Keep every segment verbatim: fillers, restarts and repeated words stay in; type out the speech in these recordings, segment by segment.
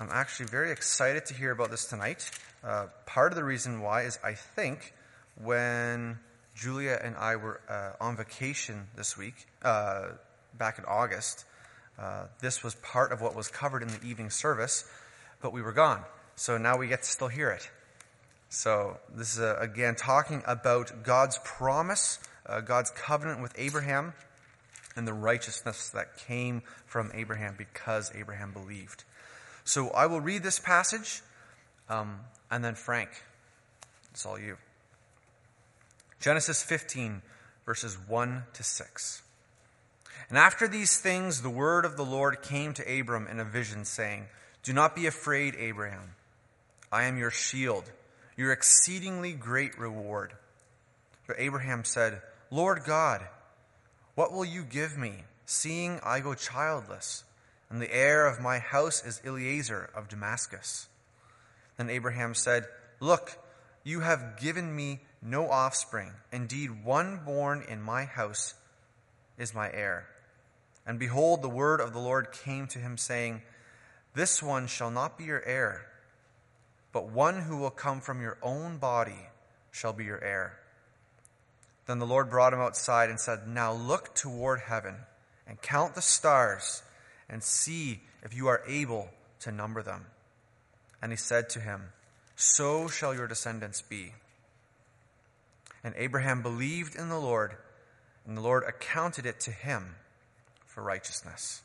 I'm actually very excited to hear about this tonight. Uh, part of the reason why is I think when Julia and I were uh, on vacation this week, uh, back in August, uh, this was part of what was covered in the evening service, but we were gone. So now we get to still hear it. So this is, uh, again, talking about God's promise, uh, God's covenant with Abraham, and the righteousness that came from Abraham because Abraham believed. So I will read this passage, um, and then Frank, it's all you. Genesis fifteen, verses one to six. And after these things, the word of the Lord came to Abram in a vision, saying, "Do not be afraid, Abraham. I am your shield, your exceedingly great reward." But Abraham said, "Lord God, what will you give me, seeing I go childless, and the heir of my house is Eliezer of Damascus?" Then Abraham said, "Look, you have given me no offspring. Indeed, one born in my house is my heir." And behold, the word of the Lord came to him, saying, "This one shall not be your heir, but one who will come from your own body shall be your heir." Then the Lord brought him outside and said, "Now look toward heaven and count the stars and see if you are able to number them." And he said to him, "So shall your descendants be." And Abraham believed in the Lord, and the Lord accounted it to him for righteousness.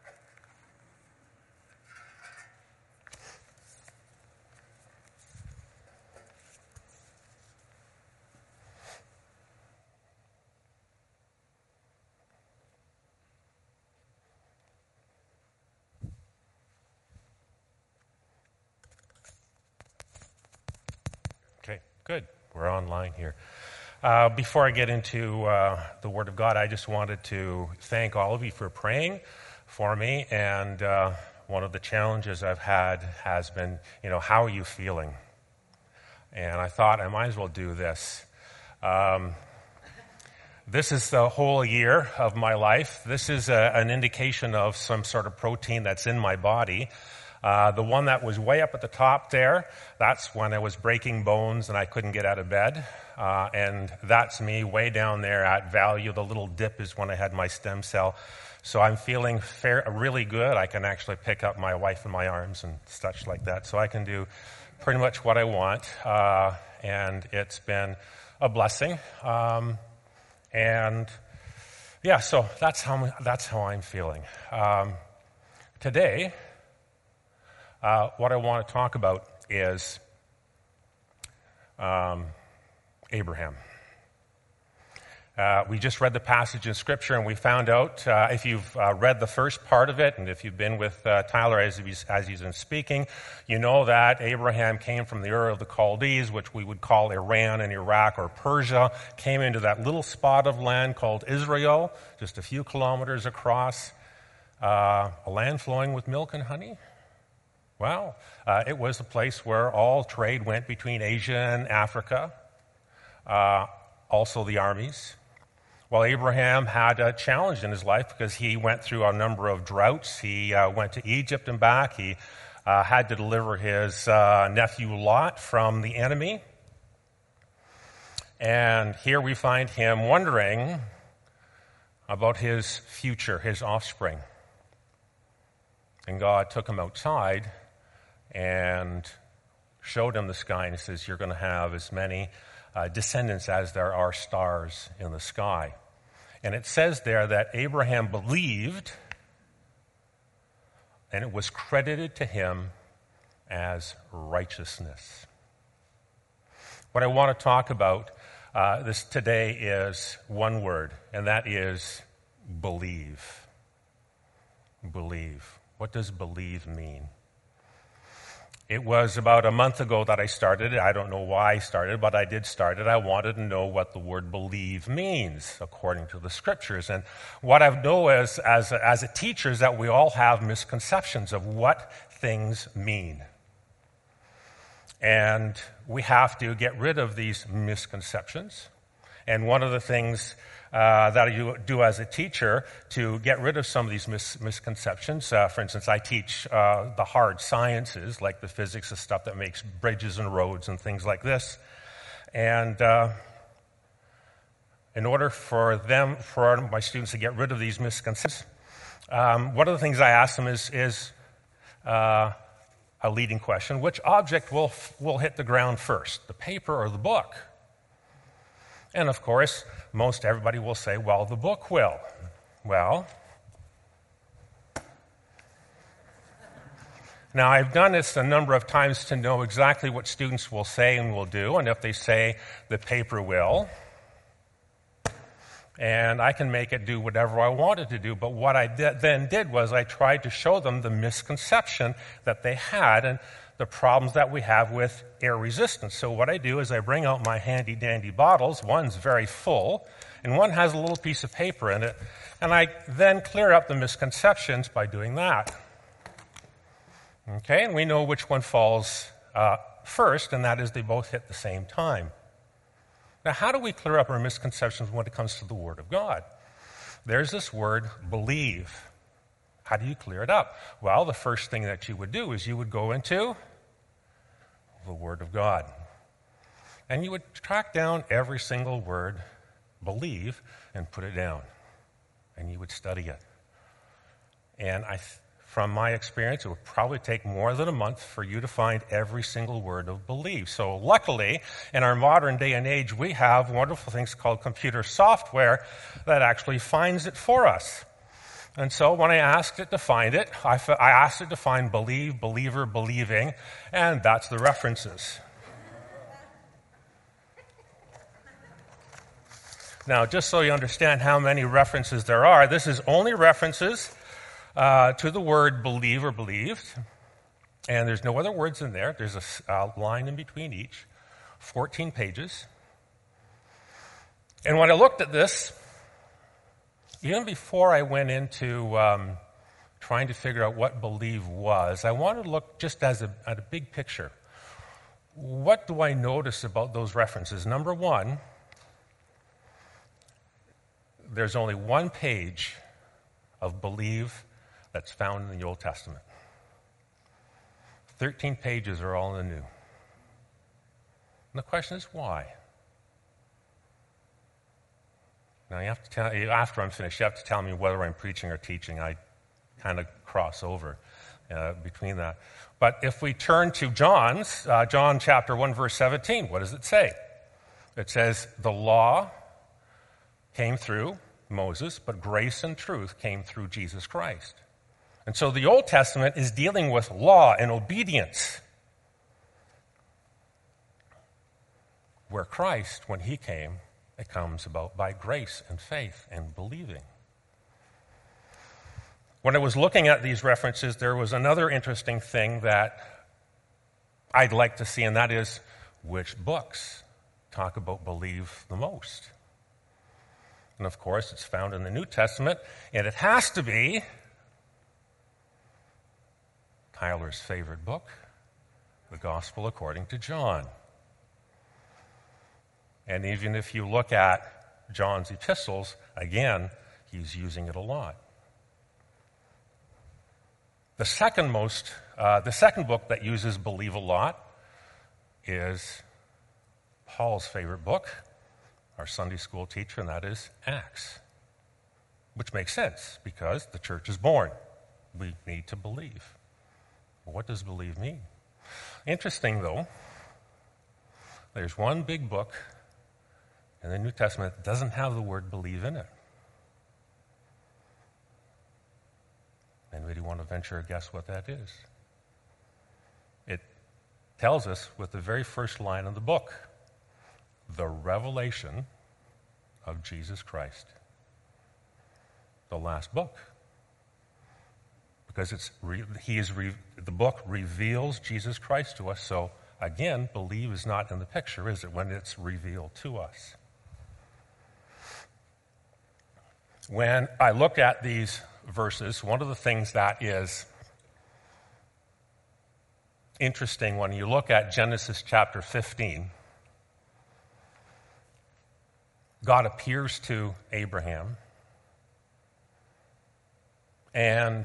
Okay, good. We're online here. Uh, before I get into uh, the Word of God, I just wanted to thank all of you for praying for me. And uh, one of the challenges I've had has been, you know, how are you feeling? And I thought I might as well do this. Um, this is the whole year of my life. This is a, an indication of some sort of protein that's in my body. Uh, the one that was way up at the top there, that's when I was breaking bones and I couldn't get out of bed. Uh, and that's me way down there at value. The little dip is when I had my stem cell. So I'm feeling fair, really good. I can actually pick up my wife in my arms and such like that. So I can do pretty much what I want. Uh, and it's been a blessing. Um, and yeah, so that's how, that's how I'm feeling. Um, today, Uh, what I want to talk about is um, Abraham. Uh, we just read the passage in Scripture, and we found out, uh, if you've uh, read the first part of it, and if you've been with uh, Tyler as he's, as he's been speaking, you know that Abraham came from the Ur of the Chaldees, which we would call Iran and Iraq or Persia, came into that little spot of land called Israel, just a few kilometers across, uh, a land flowing with milk and honey. Well, uh, it was a place where all trade went between Asia and Africa, uh, also the armies. Well, Abraham had a challenge in his life because he went through a number of droughts. He uh, went to Egypt and back. He uh, had to deliver his uh, nephew Lot from the enemy. And here we find him wondering about his future, his offspring. And God took him outside and showed him the sky, and he says, "You're going to have as many uh, descendants as there are stars in the sky." And it says there that Abraham believed, and it was credited to him as righteousness. What I want to talk about uh, this today is one word, and that is believe. Believe. What does believe mean? It was about a month ago that I started it. I don't know why I started, but I did start it. I wanted to know what the word believe means according to the Scriptures. And what I know is, as a, as a teacher, is that we all have misconceptions of what things mean. And we have to get rid of these misconceptions And one of the things uh, that you do as a teacher to get rid of some of these mis- misconceptions, uh, for instance, I teach uh, the hard sciences, like the physics of stuff that makes bridges and roads and things like this. And uh, in order for them, for my students to get rid of these misconceptions, um, one of the things I ask them is, is uh, a leading question: which object will will hit the ground first, the paper or the book? And of course, most everybody will say, well, the book will. Well, now I've done this a number of times to know exactly what students will say and will do, and if they say the paper will, and I can make it do whatever I want it to do. But what I did, then did was I tried to show them the misconception that they had and the problems that we have with air resistance. So what I do is I bring out my handy-dandy bottles. One's very full, and one has a little piece of paper in it. And I then clear up the misconceptions by doing that. Okay, and we know which one falls uh, first, and that is they both hit the same time. Now, how do we clear up our misconceptions when it comes to the Word of God? There's this word, believe. How do you clear it up? Well, the first thing that you would do is you would go into the Word of God. And you would track down every single word, believe, and put it down. And you would study it. And I, from my experience, it would probably take more than a month for you to find every single word of believe. So luckily, in our modern day and age, we have wonderful things called computer software that actually finds it for us. And so when I asked it to find it, I, f- I asked it to find believe, believer, believing, and that's the references. Now, just so you understand how many references there are, this is only references uh, to the word believe or believed, and there's no other words in there. There's a uh, line in between each, fourteen pages. And when I looked at this, even before I went into um, trying to figure out what believe was, I wanted to look just as a, at a big picture. What do I notice about those references? Number one, there's only one page of believe that's found in the Old Testament. Thirteen pages are all in the New. And the question is, why? Now, you have to tell, after I'm finished, you have to tell me whether I'm preaching or teaching. I kind of cross over uh, between that. But if we turn to John's, uh, John chapter one, verse seventeen, what does it say? It says, the law came through Moses, but grace and truth came through Jesus Christ. And so the Old Testament is dealing with law and obedience. Where Christ, when he came, it comes about by grace and faith and believing. When I was looking at these references, there was another interesting thing that I'd like to see, and that is which books talk about believe the most. And of course, it's found in the New Testament, and it has to be Tyler's favorite book, the Gospel according to John. And even if you look at John's epistles, again, he's using it a lot. The second most, uh, the second book that uses believe a lot is Paul's favorite book, our Sunday school teacher, and that is Acts, which makes sense because the church is born. We need to believe. What does believe mean? Interesting, though, there's one big book in the New Testament that doesn't have the word believe in it. Anybody want to venture a guess what that is? It tells us with the very first line of the book, the revelation of Jesus Christ. The last book. Because it's re- he is re- the book reveals Jesus Christ to us. So again, believe is not in the picture, is it, when it's revealed to us? When I look at these verses, one of the things that is interesting when you look at Genesis chapter fifteen, God appears to Abraham, and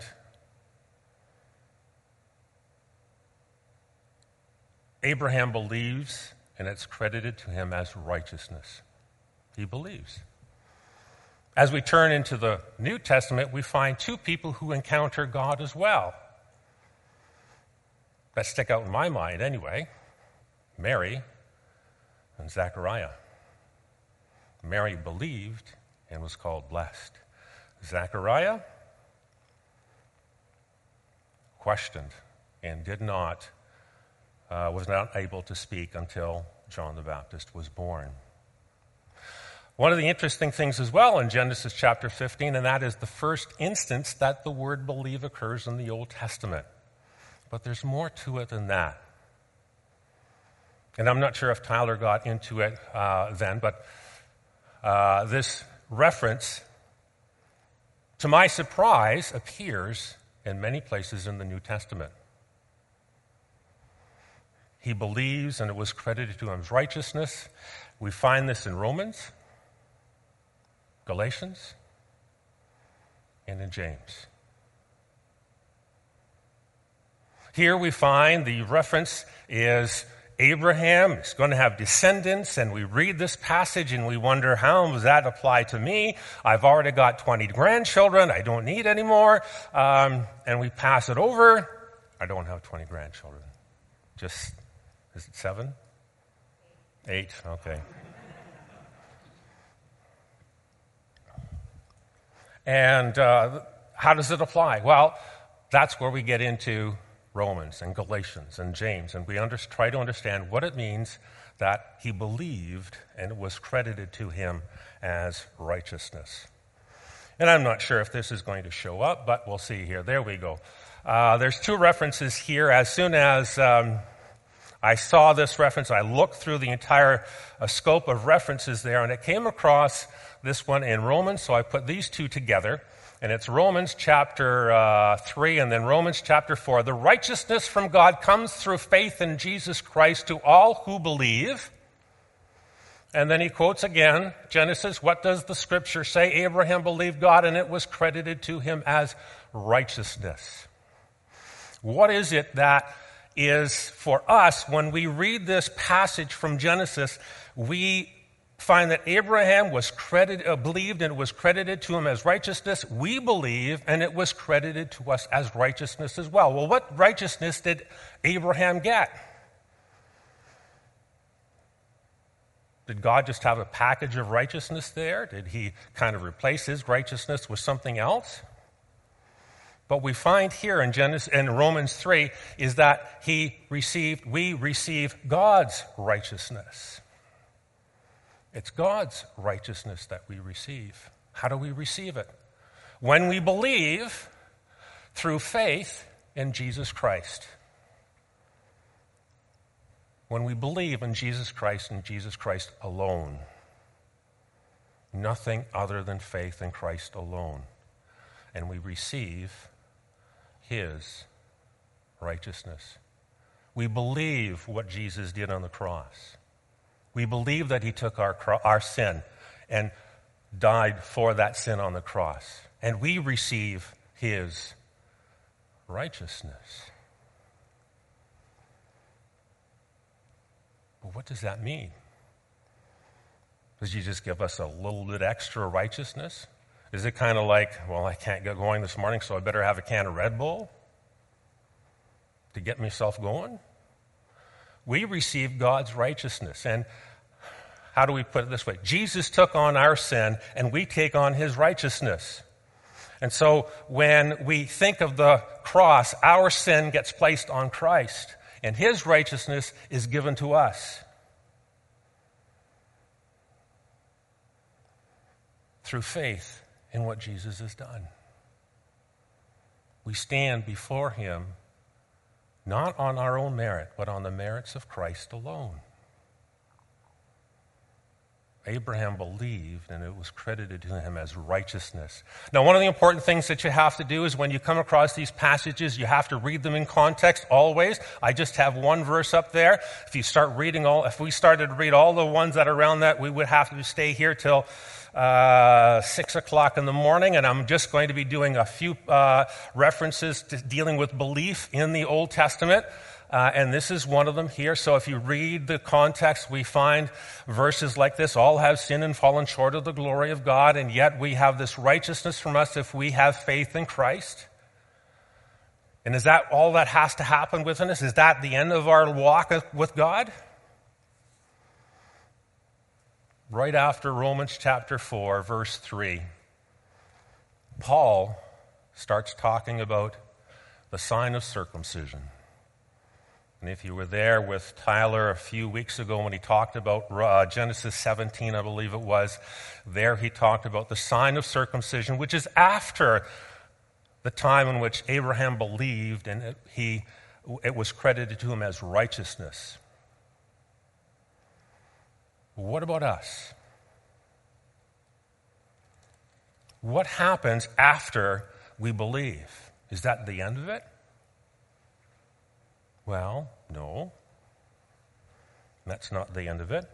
Abraham believes, and it's credited to him as righteousness. He believes. As we turn into the New Testament, we find two people who encounter God as well, that stick out in my mind anyway: Mary and Zechariah. Mary believed and was called blessed. Zechariah questioned and did not, uh, was not able to speak until John the Baptist was born. One of the interesting things as well in Genesis chapter fifteen, and that is the first instance that the word believe occurs in the Old Testament. But there's more to it than that. And I'm not sure if Tyler got into it uh, then, but uh, this reference, to my surprise, appears in many places in the New Testament. He believes, and it was credited to him as righteousness. We find this in Romans, Galatians, and in James. Here we find the reference is Abraham is going to have descendants, and we read this passage and we wonder, how does that apply to me? I've already got twenty grandchildren. I don't need any more. Um, and we pass it over. I don't have twenty grandchildren. Just, is it seven? Eight, okay. And uh, how does it apply? Well, that's where we get into Romans and Galatians and James, and we under, try to understand what it means that he believed and it was credited to him as righteousness. And I'm not sure if this is going to show up, but we'll see here. There we go. Uh, there's two references here. As soon as um, I saw this reference, I looked through the entire uh, scope of references there, and it came across this one in Romans, so I put these two together. And it's Romans chapter uh, three and then Romans chapter four. The righteousness from God comes through faith in Jesus Christ to all who believe. And then he quotes again, Genesis, what does the scripture say? Abraham believed God and it was credited to him as righteousness. What is it that is for us when we read this passage from Genesis? We find that Abraham was credited, uh, believed and it was credited to him as righteousness. We believe and it was credited to us as righteousness as well. Well, what righteousness did Abraham get? Did God just have a package of righteousness there? Did he kind of replace his righteousness with something else? But we find here in Genesis, in Romans three, is that he received, we receive God's righteousness. It's God's righteousness that we receive. How do we receive it? When we believe through faith in Jesus Christ. When we believe in Jesus Christ and Jesus Christ alone. Nothing other than faith in Christ alone. And we receive his righteousness. We believe what Jesus did on the cross. We believe that he took our, our sin and died for that sin on the cross. And we receive his righteousness. But what does that mean? Does he just give us a little bit extra righteousness? Is it kind of like, well, I can't get going this morning, so I better have a can of Red Bull to get myself going? We receive God's righteousness. And how do we put it this way? Jesus took on our sin, and we take on his righteousness. And so when we think of the cross, our sin gets placed on Christ, and his righteousness is given to us. Through faith in what Jesus has done. We stand before him not on our own merit, but on the merits of Christ alone. Abraham believed, and it was credited to him as righteousness. Now, one of the important things that you have to do is when you come across these passages, you have to read them in context always. I just have one verse up there. If you start reading all, if we started to read all the ones that are around that, we would have to stay here till uh, six o'clock in the morning, and I'm just going to be doing a few uh, references to dealing with belief in the Old Testament. Uh, and this is one of them here. So if you read the context, we find verses like this: all have sinned and fallen short of the glory of God, and yet we have this righteousness from us if we have faith in Christ. And is that all that has to happen within us? Is that the end of our walk with God? Right after Romans chapter four, verse three, Paul starts talking about the sign of circumcision. And if you were there with Tyler a few weeks ago when he talked about uh, Genesis seventeen, I believe it was, there he talked about the sign of circumcision, which is after the time in which Abraham believed, and it, he, it was credited to him as righteousness. What about us? What happens after we believe? Is that the end of it? Well, no. That's not the end of it.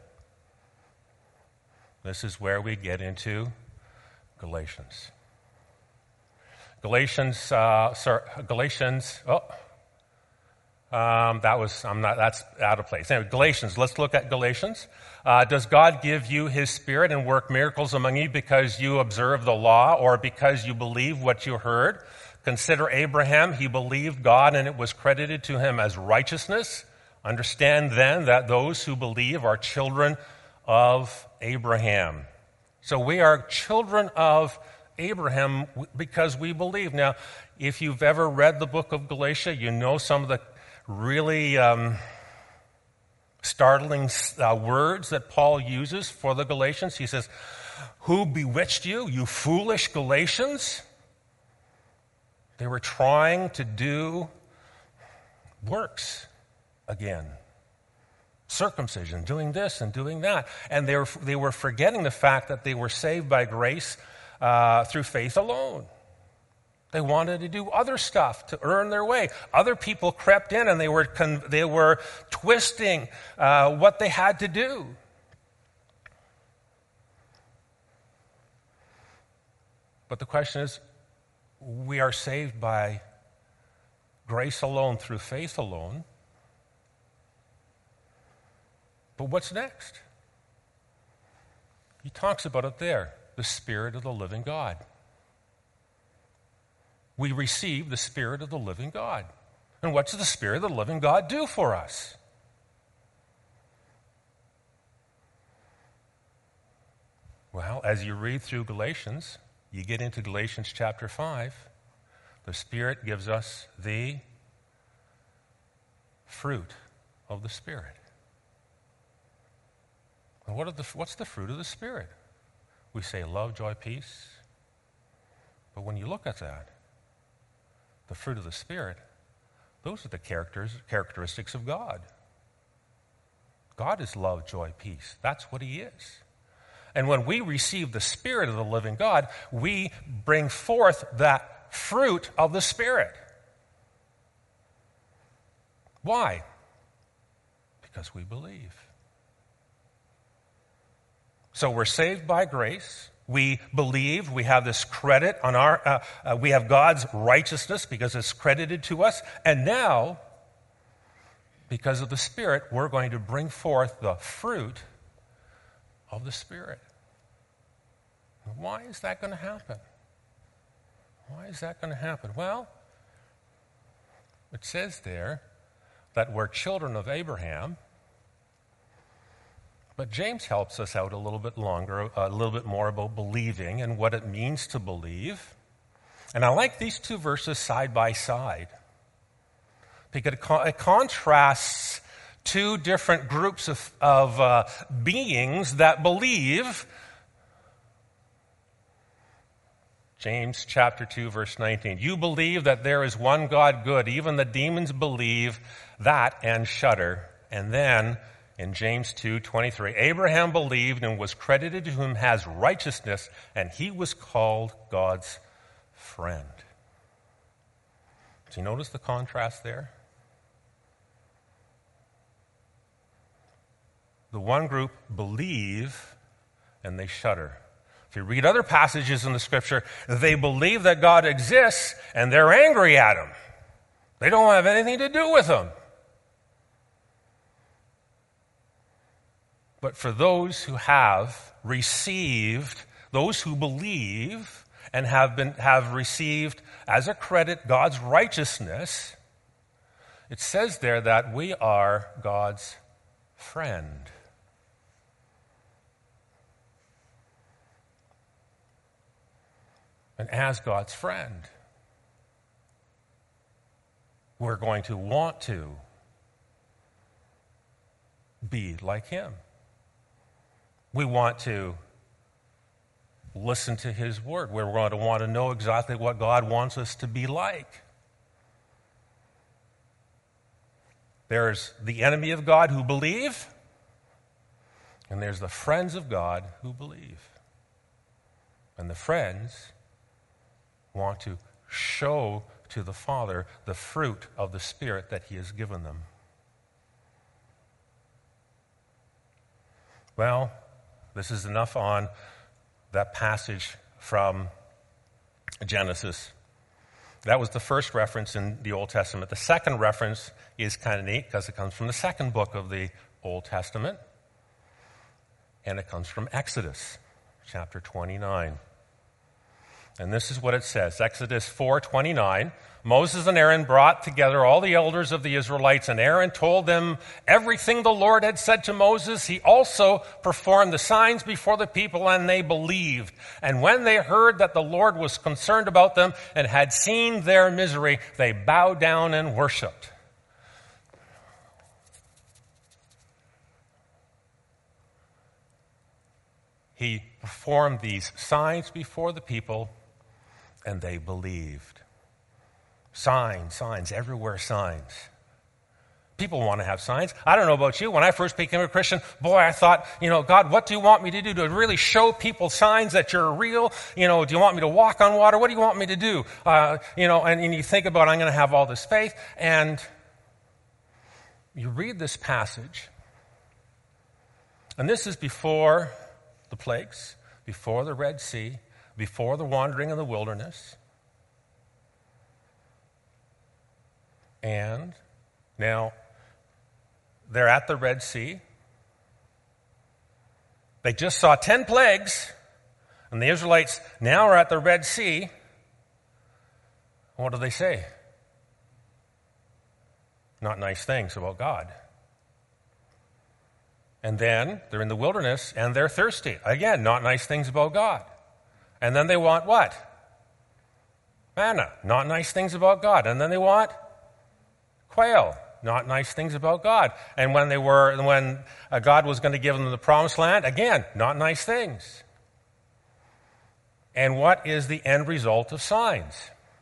This is where we get into Galatians. Galatians, uh, sorry, Galatians, oh, um, that was, I'm not, that's out of place. Anyway, Galatians, let's look at Galatians. Uh, does God give you his Spirit and work miracles among you because you observe the law or because you believe what you heard? Consider Abraham. He believed God, and it was credited to him as righteousness. Understand then that those who believe are children of Abraham. So we are children of Abraham because we believe. Now, if you've ever read the book of Galatia, you know some of the really um, startling uh, words that Paul uses for the Galatians. He says, "Who bewitched you, you foolish Galatians?" They were trying to do works again. Circumcision, doing this and doing that. And they were, they were forgetting the fact that they were saved by grace uh, through faith alone. They wanted to do other stuff to earn their way. Other people crept in and they were, con- they were twisting uh, what they had to do. But the question is, we are saved by grace alone, through faith alone. But what's next? He talks about it there, the Spirit of the living God. We receive the Spirit of the living God. And what does the Spirit of the living God do for us? Well, as you read through Galatians, you get into Galatians chapter five, the Spirit gives us the fruit of the Spirit. And what are the, what's the fruit of the Spirit? We say love, joy, peace. But when you look at that, the fruit of the Spirit, those are the characters, characteristics of God. God is love, joy, peace. That's what he is. And when we receive the Spirit of the living God, we bring forth that fruit of the Spirit. Why? Because we believe. So we're saved by grace. We believe. We have this credit on our, uh, uh, we have God's righteousness because it's credited to us. And now, because of the Spirit, we're going to bring forth the fruit of the Spirit. Why is that going to happen? Why is that going to happen? Well, it says there that we're children of Abraham, but James helps us out a little bit longer, a little bit more about believing and what it means to believe. And I like these two verses side by side because it contrasts two different groups of, of uh, beings that believe. James chapter two, verse nineteen. You believe that there is one God good. Even the demons believe that and shudder. And then in James two twenty-three. Abraham believed and was credited to him as righteousness, and he was called God's friend. Do you notice the contrast there? The one group believe and they shudder. If you read other passages in the scripture, they believe that God exists and they're angry at him. They don't have anything to do with him. But for those who have received, those who believe and have been have received as a credit God's righteousness, it says there that we are God's friend. And as God's friend, we're going to want to be like him. We want to listen to his word. We're going to want to know exactly what God wants us to be like. There's the enemy of God who believe, and there's the friends of God who believe. And the friends want to show to the Father the fruit of the Spirit that he has given them. Well, this is enough on that passage from Genesis. That was the first reference in the Old Testament. The second reference is kind of neat because it comes from the second book of the Old Testament, and it comes from Exodus, chapter twenty-nine. And this is what it says, Exodus four twenty-nine. Moses and Aaron brought together all the elders of the Israelites, and Aaron told them everything the Lord had said to Moses. He also performed the signs before the people, and they believed. And when they heard that the Lord was concerned about them and had seen their misery, they bowed down and worshiped. He performed these signs before the people, and they believed. Signs, signs, everywhere signs. People want to have signs. I don't know about you. When I first became a Christian, boy, I thought, you know, God, what do you want me to do? To really show people signs that you're real? You know, do you want me to walk on water? What do you want me to do? Uh, you know, and, and you think about, I'm going to have all this faith. And you read this passage, and this is before the plagues, before the Red Sea, before the wandering in the wilderness. And now they're at the Red Sea. They just saw ten plagues, and the Israelites now are at the Red Sea. What do they say? Not nice things about God. And then they're in the wilderness, and they're thirsty. Again, not nice things about God. And then they want what? Manna. Not nice things about God. And then they want quail. Not nice things about God. And when they were, when uh, God was going to give them the promised land, again, not nice things. And what is the end result of signs?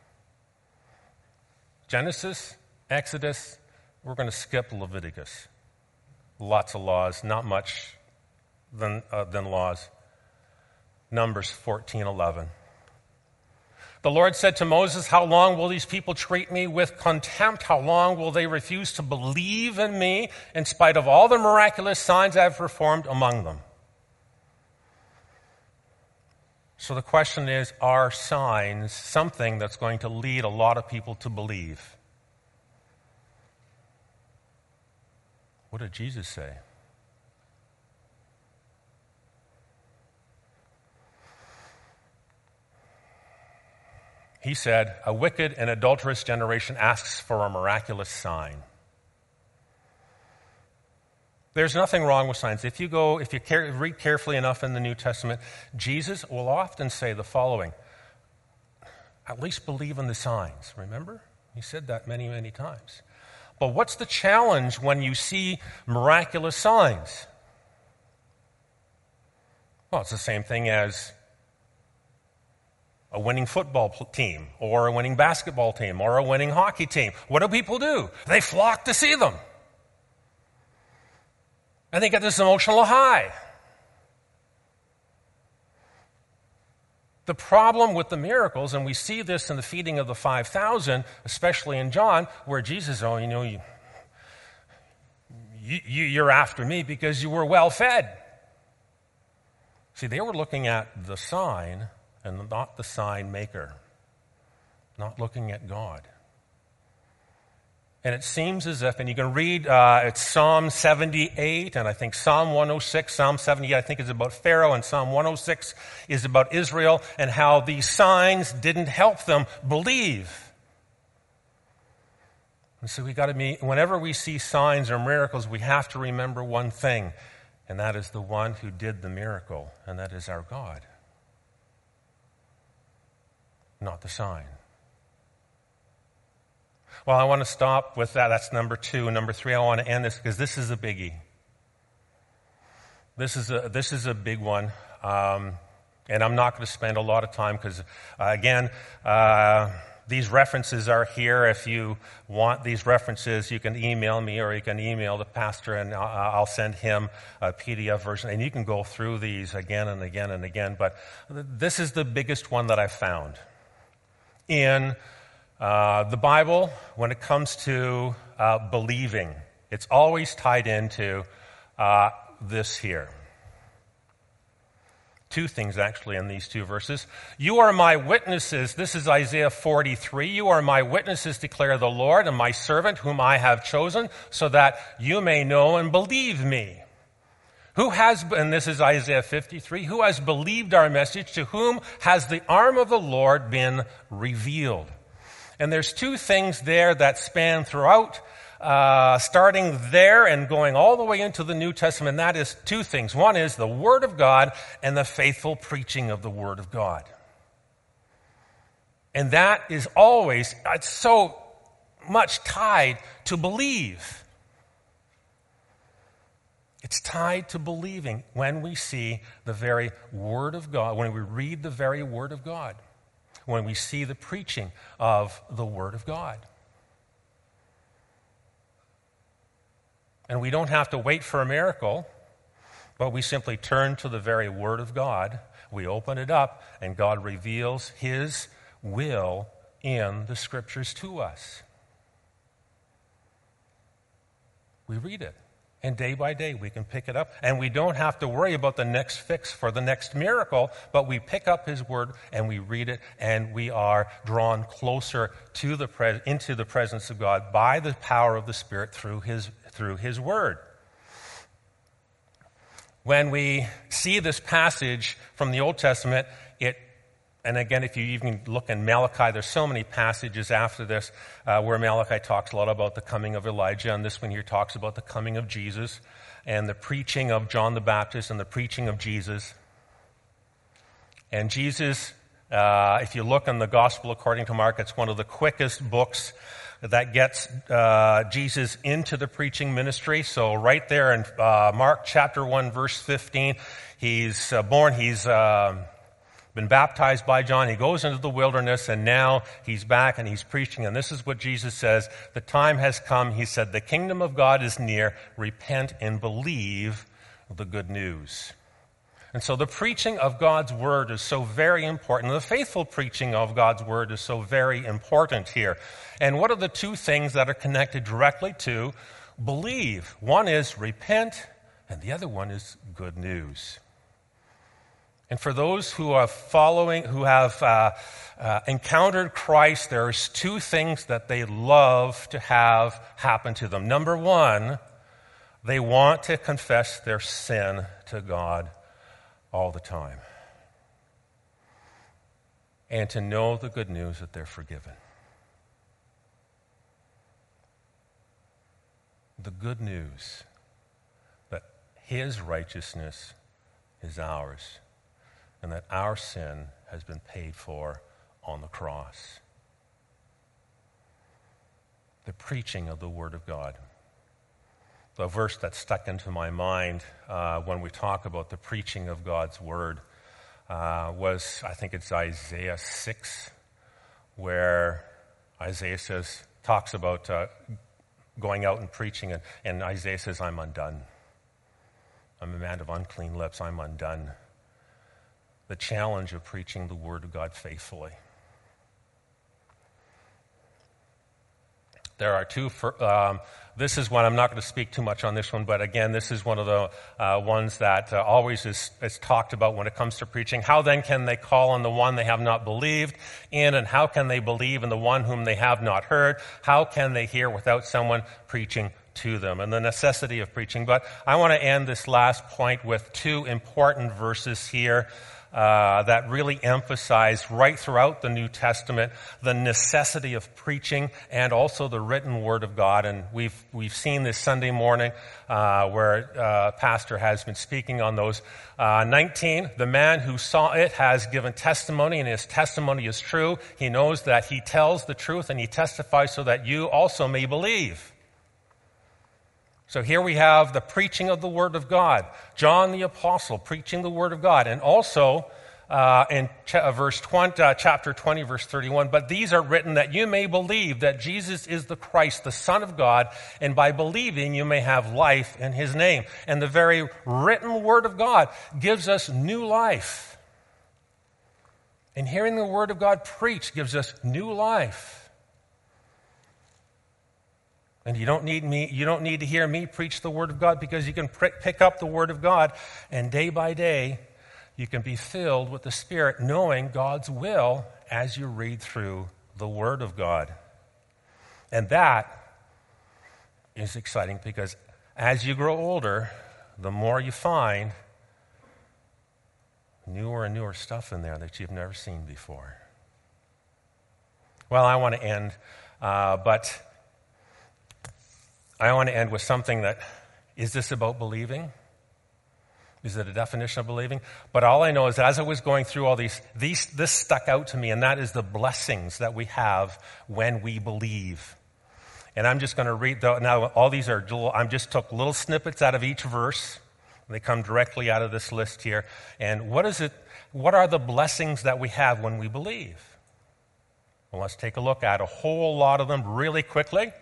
Genesis, Exodus, we're going to skip Leviticus. Lots of laws, not much than, uh, than laws. Numbers fourteen eleven. The Lord said to Moses, how long will these people treat me with contempt? How long will they refuse to believe in me in spite of all the miraculous signs I have performed among them? So the question is, are signs something that's going to lead a lot of people to believe? What did Jesus say? He said, a wicked and adulterous generation asks for a miraculous sign. There's nothing wrong with signs. If you go, if you care, read carefully enough in the New Testament, Jesus will often say the following, at least believe in the signs. Remember? He said that many, many times. But what's the challenge when you see miraculous signs? Well, it's the same thing as a winning football team, or a winning basketball team, or a winning hockey team. What do people do? They flock to see them. And they get this emotional high. The problem with the miracles, and we see this in the feeding of the five thousand, especially in John, where Jesus, oh, you know, you, you, you're after me because you were well fed. See, they were looking at the sign and not the sign maker, not looking at God. And it seems as if, and you can read, uh, it's Psalm seventy-eight, and I think Psalm one oh six, Psalm seventy-eight, I think is about Pharaoh, and Psalm one oh six is about Israel, and how these signs didn't help them believe. And so we got to be, whenever we see signs or miracles, we have to remember one thing, and that is the one who did the miracle, and that is our God, not the sign. Well, I want to stop with that. That's number two. Number three, I want to end this because this is a biggie. This is a, this is a big one. Um, and I'm not going to spend a lot of time because, uh, again, uh, these references are here. If you want these references, you can email me or you can email the pastor and I'll send him a P D F version. And you can go through these again and again and again. But this is the biggest one that I've found in Uh, the Bible, when it comes to uh, believing, it's always tied into uh, this here. Two things, actually, in these two verses. You are my witnesses. This is Isaiah forty-three. You are my witnesses, declare the Lord, and my servant whom I have chosen, so that you may know and believe me. Who has, and this is Isaiah fifty-three, who has believed our message? To whom has the arm of the Lord been revealed? And there's two things there that span throughout, uh, starting there and going all the way into the New Testament. And that is two things. One is the Word of God and the faithful preaching of the Word of God. And that is always, it's so much tied to believe. It's tied to believing when we see the very Word of God, when we read the very Word of God. When we see the preaching of the Word of God. And we don't have to wait for a miracle, but we simply turn to the very Word of God, we open it up, and God reveals His will in the Scriptures to us. We read it. And day by day, we can pick it up. And we don't have to worry about the next fix for the next miracle, but we pick up His Word and we read it, and we are drawn closer to the pre- into the presence of God by the power of the Spirit through His, through His Word. When we see this passage from the Old Testament, it And again, if you even look in Malachi, there's so many passages after this uh, where Malachi talks a lot about the coming of Elijah, and this one here talks about the coming of Jesus and the preaching of John the Baptist and the preaching of Jesus. And Jesus, uh, if you look in the Gospel according to Mark, it's one of the quickest books that gets uh, Jesus into the preaching ministry. So right there in uh, Mark chapter one, verse fifteen, he's uh, born, he's... Uh, been baptized by John, he goes into the wilderness, and now he's back and he's preaching. And this is what Jesus says: the time has come, he said, the kingdom of God is near, repent and believe the good news. And so the preaching of God's word is so very important. The faithful preaching of God's word is so very important here. And what are the two things that are connected directly to believe? One is repent, and the other one is good news. And for those who are following, who have uh, uh, encountered Christ, there's two things that they love to have happen to them. Number one, they want to confess their sin to God all the time. And to know the good news that they're forgiven. The good news that His righteousness is ours, and that our sin has been paid for on the cross. The preaching of the Word of God. The verse that stuck into my mind uh, when we talk about the preaching of God's Word uh, was, I think it's Isaiah six, where Isaiah says, talks about uh, going out and preaching, and, and Isaiah says, I'm undone. I'm a man of unclean lips. I'm undone. The challenge of preaching the Word of God faithfully. There are two, for, um, this is one, I'm not going to speak too much on this one, but again, this is one of the uh, ones that uh, always is, is talked about when it comes to preaching. How then can they call on the one they have not believed in, and how can they believe in the one whom they have not heard? How can they hear without someone preaching to them? And the necessity of preaching. But I want to end this last point with two important verses here Uh, that really emphasize right throughout the New Testament the necessity of preaching and also the written Word of God. And we've we've seen this Sunday morning uh, where uh, Pastor has been speaking on those. Uh, nineteen, the man who saw it has given testimony, and his testimony is true. He knows that he tells the truth, and he testifies so that you also may believe. So here we have the preaching of the Word of God. John the Apostle preaching the Word of God. And also uh, in ch- verse twenty, uh, chapter twenty, verse thirty-one, but these are written that you may believe that Jesus is the Christ, the Son of God, and by believing you may have life in His name. And the very written Word of God gives us new life. And hearing the Word of God preached gives us new life. And you don't need me, you don't need to hear me preach the Word of God, because you can pr- pick up the Word of God, and day by day you can be filled with the Spirit, knowing God's will as you read through the Word of God. And that is exciting, because as you grow older, the more you find newer and newer stuff in there that you've never seen before. Well, I want to end, uh, but I want to end with something that, is this about believing? Is it a definition of believing? But all I know is that as I was going through all these, these, this stuck out to me, and that is the blessings that we have when we believe. And I'm just going to read, the, now all these are, I just took little snippets out of each verse. They come directly out of this list here. And what is it, what are the blessings that we have when we believe? Well, let's take a look at a whole lot of them really quickly.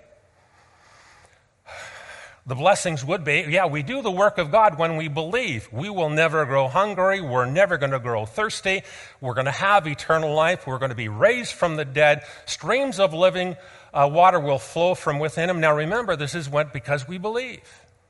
The blessings would be, yeah, we do the work of God when we believe. We will never grow hungry. We're never going to grow thirsty. We're going to have eternal life. We're going to be raised from the dead. Streams of living uh, water will flow from within him. Now remember, this is what, because we believe.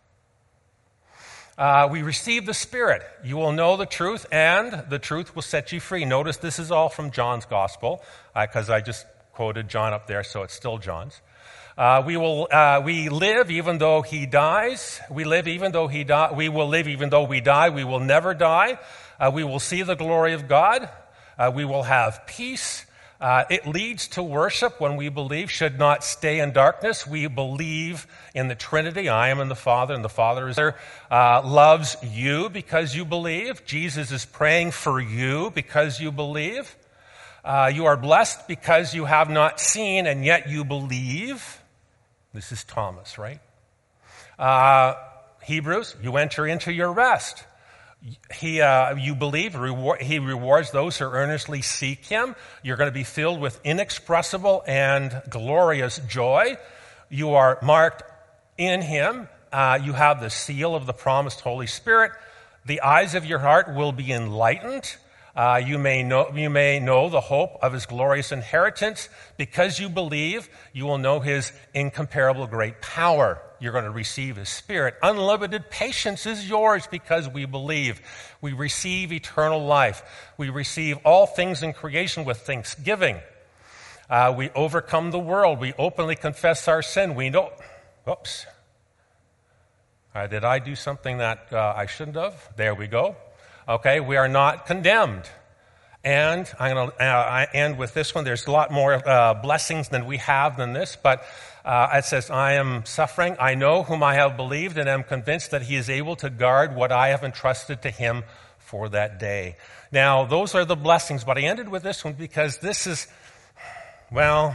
Uh, we receive the Spirit. You will know the truth, and the truth will set you free. Notice this is all from John's Gospel, because uh, I just quoted John up there, so it's still John's. Uh, we will, uh, we live even though he dies. We live even though he die. We will live even though we die. We will never die. Uh, we will see the glory of God. Uh, we will have peace. Uh, it leads to worship when we believe. Should not stay in darkness. We believe in the Trinity. I am in the Father, and the Father is there. Uh, loves you because you believe. Jesus is praying for you because you believe. Uh, you are blessed because you have not seen, and yet you believe. This is Thomas, right? Uh, Hebrews, you enter into your rest. He, uh, you believe, reward, he rewards those who earnestly seek him. You're going to be filled with inexpressible and glorious joy. You are marked in him. Uh, you have the seal of the promised Holy Spirit. The eyes of your heart will be enlightened. Uh, you may know, you may know the hope of his glorious inheritance. Because you believe, you will know his incomparable great power. You're going to receive his Spirit. Unlimited patience is yours because we believe. We receive eternal life. We receive all things in creation with thanksgiving. Uh, we overcome the world. We openly confess our sin. We know, oops. Uh, did I do something that uh, I shouldn't have? There we go. Okay, we are not condemned. And I'm going to uh, end with this one. There's a lot more uh, blessings than we have than this, but uh, it says, I am suffering. I know whom I have believed and am convinced that he is able to guard what I have entrusted to him for that day. Now, those are the blessings, but I ended with this one because this is, well,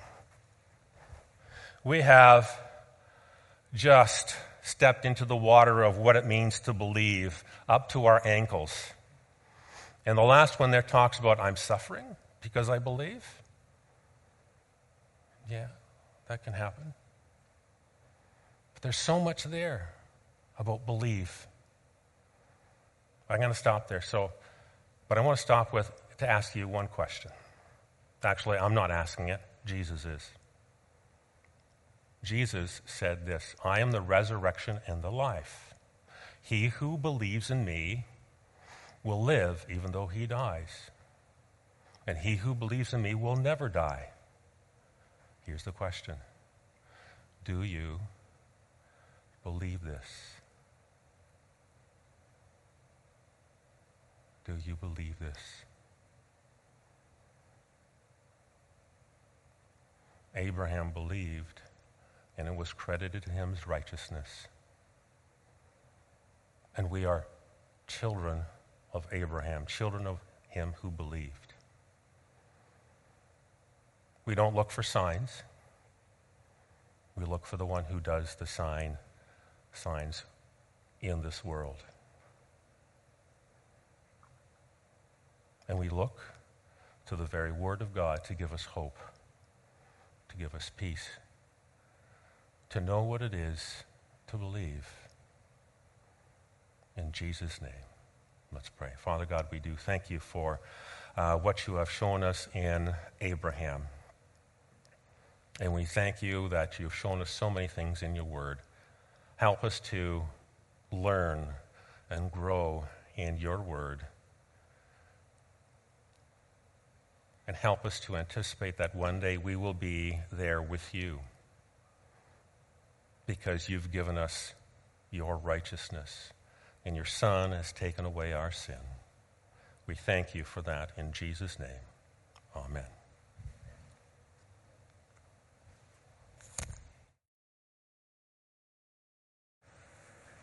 we have just stepped into the water of what it means to believe up to our ankles. And the last one there talks about, I'm suffering because I believe. Yeah, that can happen. But there's so much there about belief. I'm going to stop there. So, but I want to stop with to ask you one question. Actually, I'm not asking it. Jesus is. Jesus said this, I am the resurrection and the life. He who believes in me will live even though he dies. And he who believes in me will never die. Here's the question. Do you believe this? Do you believe this? Abraham believed, and it was credited to him as righteousness. And we are children of Abraham, children of him who believed. We don't look for signs. We look for the one who does the sign, signs in this world. And we look to the very Word of God to give us hope, to give us peace, to know what it is to believe. In Jesus' name, let's pray. Father God, we do thank you for uh, what you have shown us in Abraham. And we thank you that you've shown us so many things in your word. Help us to learn and grow in your word. And help us to anticipate that one day we will be there with you because you've given us your righteousness and your Son has taken away our sin. We thank you for that in Jesus' name. Amen.